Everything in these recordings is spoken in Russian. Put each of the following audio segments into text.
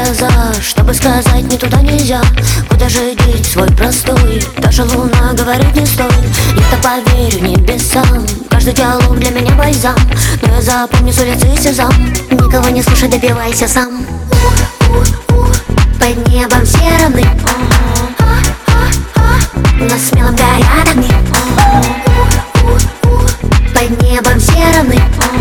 глаза, чтобы сказать не туда нельзя. Куда же деть свой простой? Даже луна говорит не стоит. Я-то поверю небесам, каждый диалог для меня бальзам. Но я запомню с улицы сезам. Никого не слушай, добивайся сам. Под небом серым на смелом горят огни. Под небом серым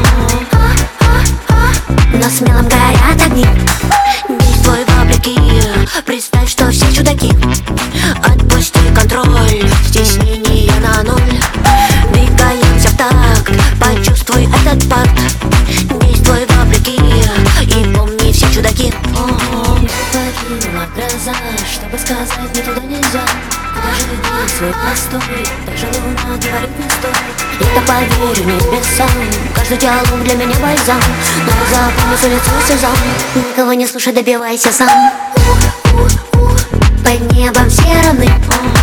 на смелом горят огни. Действуй вопреки, представь, что все чудаки. Отпусти контроль, стеснение на ноль. Двигаемся в такт, почувствуй этот пакт. Действуй вопреки и помни, все чудаки. Покинула гроза, чтобы сказать не туда нельзя. Куда же деть свой простой? Даже луна говорит не стоит. Я-то поверю небесам, каждый диалог для меня бальзам. Но я запомню с улицы сезам. Никого не слушай, добивайся сам. Под небом серым